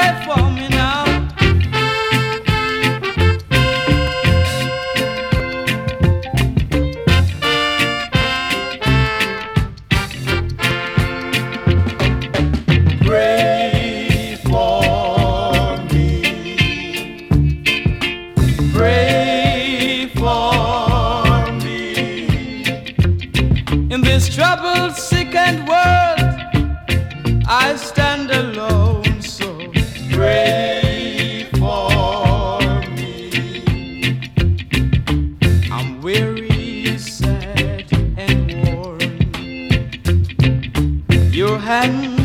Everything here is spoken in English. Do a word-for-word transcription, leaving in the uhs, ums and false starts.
pray for me now. Pray for me. Pray for me. In this troubled, sickened world, I stand alone, so Pray for me. I'm weary, sad, and worn. Your hand